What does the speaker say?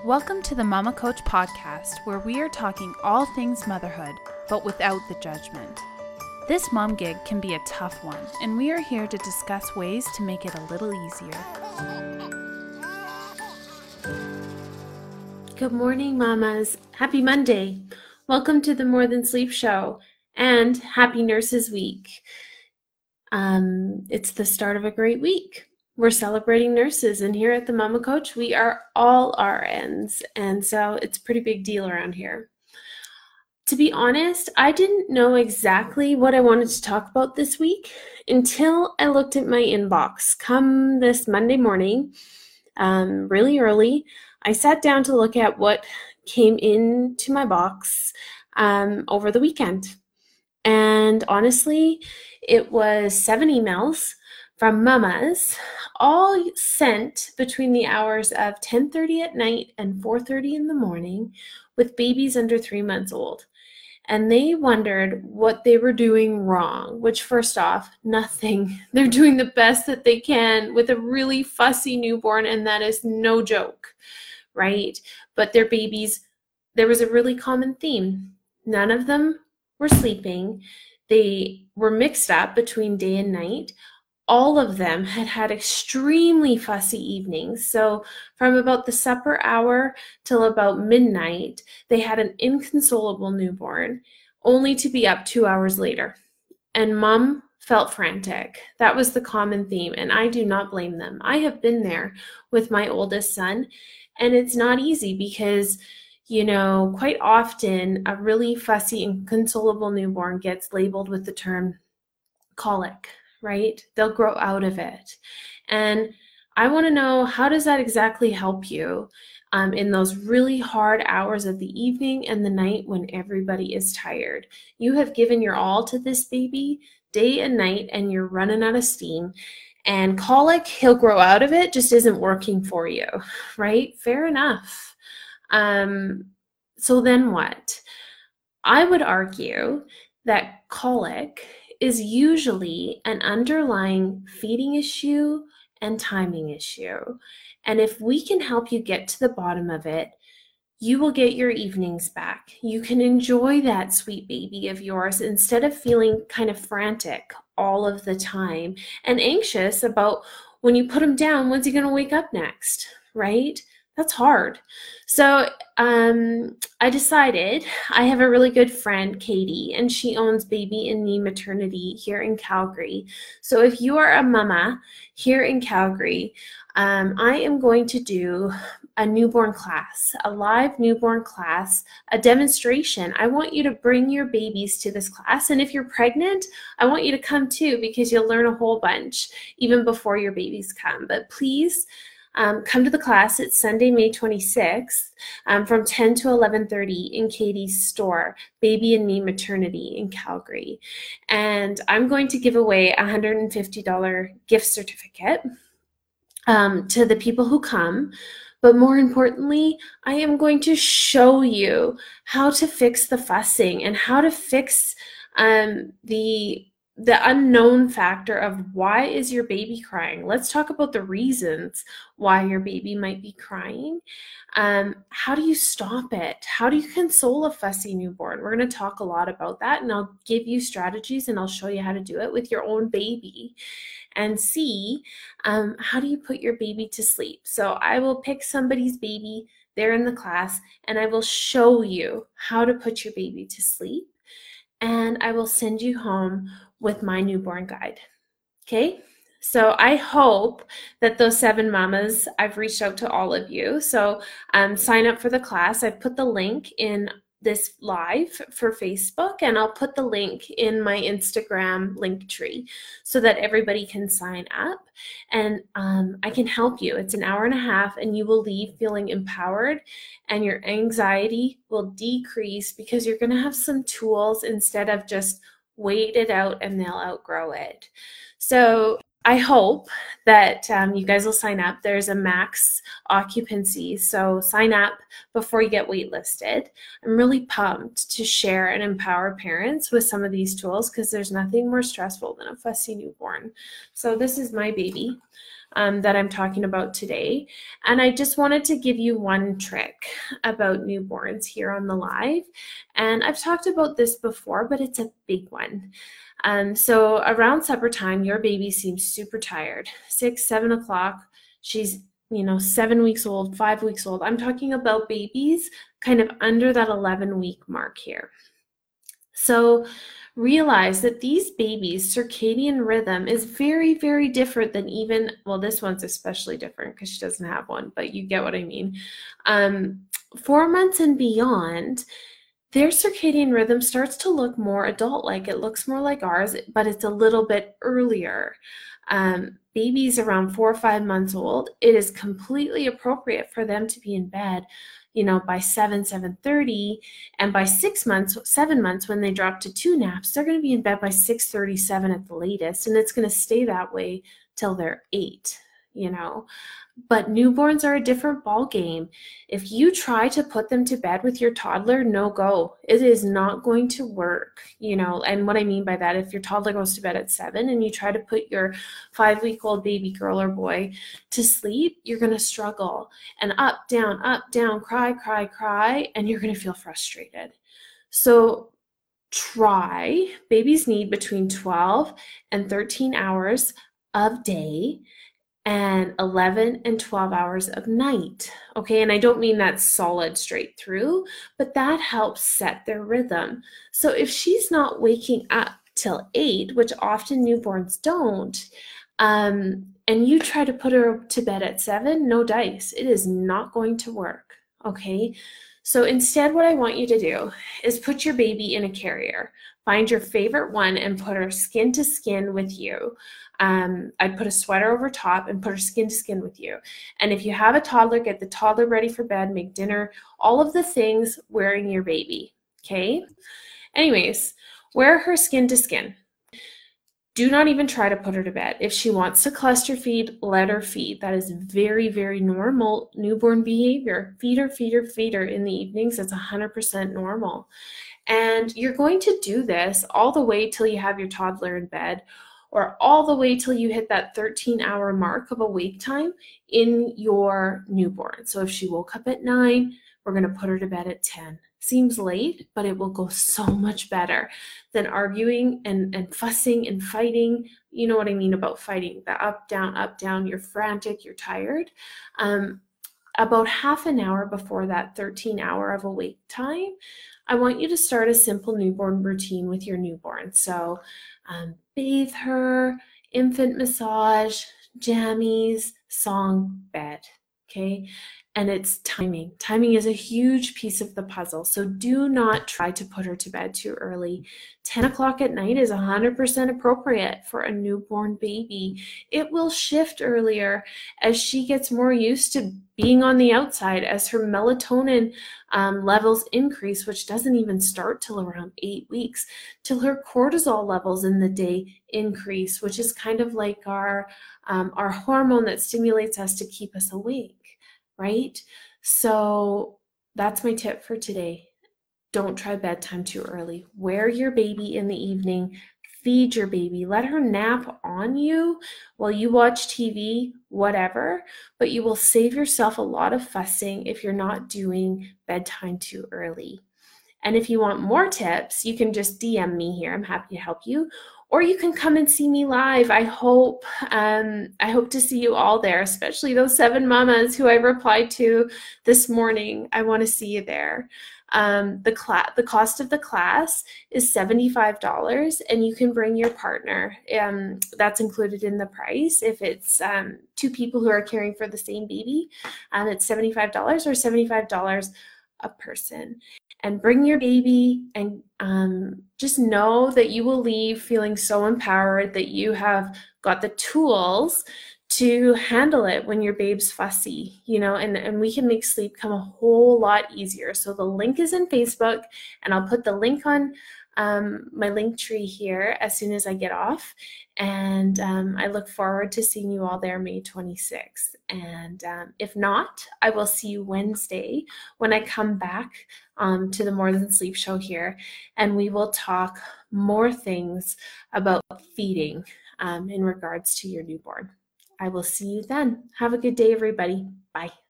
Welcome to the Mama Coach podcast, where we are talking all things motherhood, but without the judgment. This mom gig can be a tough one, and we are here to discuss ways to make it a little easier. Good morning, mamas. Happy Monday. Welcome to the More Than Sleep show, and happy Nurses Week. It's the start of a great week. We're celebrating nurses, and here at the Mama Coach, we are all RNs, and so it's a pretty big deal around here. To be honest, I didn't know exactly what I wanted to talk about this week until I looked at my inbox. Come this Monday morning, really early, I sat down to look at what came into my box over the weekend. And honestly, it was 7 emails from mamas, all sent between the hours of 10:30 at night and 4:30 in the morning with babies under 3 months old. And they wondered what they were doing wrong, which first off, nothing. They're doing the best that they can with a really fussy newborn, and that is no joke, right? But their babies, there was a really common theme. None of them were sleeping. They were mixed up between day and night. All of them had extremely fussy evenings. So from about the supper hour till about midnight, they had an inconsolable newborn, only to be up 2 hours later. And mom felt frantic. That was the common theme, and I do not blame them. I have been there with my oldest son, and it's not easy because, quite often a really fussy, inconsolable newborn gets labeled with the term colic, right? They'll grow out of it. And I want to know, how does that exactly help you in those really hard hours of the evening and the night when everybody is tired? You have given your all to this baby day and night, and you're running out of steam. And colic, he'll grow out of it, just isn't working for you, right? Fair enough. So then what? I would argue that colic is usually an underlying feeding issue and timing issue. And if we can help you get to the bottom of it, you will get your evenings back. You can enjoy that sweet baby of yours instead of feeling kind of frantic all of the time and anxious about when you put him down, when's he going to wake up next, right? That's hard. So I decided, I have a really good friend, Katie, and she owns Baby and Me Maternity here in Calgary. So if you are a mama here in Calgary, I am going to do a newborn class, a live newborn class, a demonstration. I want you to bring your babies to this class. And if you're pregnant, I want you to come too, because you'll learn a whole bunch even before your babies come. But please, come to the class. It's Sunday, May 26th from 10 to 11:30 in Katie's store, Baby and Me Maternity in Calgary. And I'm going to give away a $150 gift certificate to the people who come. But more importantly, I am going to show you how to fix the fussing and how to fix the unknown factor of why is your baby crying. Let's talk about the reasons why your baby might be crying. How do you stop it? How do you console a fussy newborn? We're going to talk a lot about that, and I'll give you strategies and I'll show you how to do it with your own baby and see how do you put your baby to sleep. So I will pick somebody's baby there in the class, and I will show you how to put your baby to sleep, and I will send you home with my newborn guide. Okay? So I hope that those 7 mamas, I've reached out to all of you. So sign up for the class. I've put the link in this live for Facebook, and I'll put the link in my Instagram link tree so that everybody can sign up, and I can help you. It's an hour and a half, and you will leave feeling empowered, and your anxiety will decrease because you're going to have some tools instead of just wait it out and they'll outgrow it. So I hope that you guys will sign up. There's a max occupancy, so sign up before you get waitlisted. I'm really pumped to share and empower parents with some of these tools because there's nothing more stressful than a fussy newborn. So this is my baby. that I'm talking about today. And I just wanted to give you one trick about newborns here on the live. And I've talked about this before, but it's a big one. So around supper time, your baby seems super tired. 6, 7 o'clock, she's 7 weeks old, 5 weeks old. I'm talking about babies kind of under that 11-week mark here. So realize that these babies' circadian rhythm is very, very different than this one's especially different because she doesn't have one, but you get what I mean. 4 months and beyond, their circadian rhythm starts to look more adult-like. It looks more like ours, but it's a little bit earlier. Babies around 4 or 5 months old, it is completely appropriate for them to be in bed, by 7:30, and by 7 months, when they drop to 2 naps, they're going to be in bed by 6:37 at the latest, and it's going to stay that way till they're 8. But newborns are a different ball game. If you try to put them to bed with your toddler, no go. It is not going to work, and what I mean by that, if your toddler goes to bed at 7 and you try to put your 5-week-old baby girl or boy to sleep, you're going to struggle. And up, down, cry, cry, cry, and you're going to feel frustrated. So babies need between 12 and 13 hours of day and 11 and 12 hours of night. Okay, and I don't mean that solid straight through, but that helps set their rhythm. So if she's not waking up till 8, which often newborns don't, and you try to put her to bed at 7, no dice. It is not going to work. Okay, so instead what I want you to do is put your baby in a carrier. Find your favorite one and put her skin to skin with you. I'd put a sweater over top and put her skin to skin with you. And if you have a toddler, get the toddler ready for bed, make dinner, all of the things wearing your baby. Okay? Anyways, wear her skin to skin. Do not even try to put her to bed. If she wants to cluster feed, let her feed. That is very, very normal newborn behavior. Feed her in the evenings. That's 100% normal. And you're going to do this all the way till you have your toddler in bed, or all the way till you hit that 13-hour mark of awake time in your newborn. So if she woke up at 9, we're going to put her to bed at 10. Seems late, but it will go so much better than arguing and fussing and fighting. You know what I mean about fighting. The up, down, you're frantic, you're tired. About half an hour before that 13-hour of awake time, I want you to start a simple newborn routine with your newborn. So bathe her, infant massage, jammies, song, bed, okay? And it's timing. Timing is a huge piece of the puzzle. So do not try to put her to bed too early. 10 o'clock at night is 100% appropriate for a newborn baby. It will shift earlier as she gets more used to being on the outside, as her melatonin levels increase, which doesn't even start till around 8 weeks, till her cortisol levels in the day increase, which is kind of like our hormone that stimulates us to keep us awake. Right? So that's my tip for today. Don't try bedtime too early. Wear your baby in the evening. Feed your baby. Let her nap on you while you watch TV, whatever, but you will save yourself a lot of fussing if you're not doing bedtime too early. And if you want more tips, you can just DM me here. I'm happy to help you. Or you can come and see me live. I hope to see you all there, especially those 7 mamas who I replied to this morning. I want to see you there. The cost of the class is $75, and you can bring your partner. That's included in the price. If it's 2 people who are caring for the same baby, it's $75 or $75 a person. And bring your baby, and just know that you will leave feeling so empowered that you have got the tools to handle it when your babe's fussy, and we can make sleep come a whole lot easier. So the link is in Facebook, and I'll put the link on my link tree here as soon as I get off. And I look forward to seeing you all there May 26th. And if not, I will see you Wednesday when I come back to the More Than Sleep show here, and we will talk more things about feeding in regards to your newborn. I will see you then. Have a good day, everybody. Bye.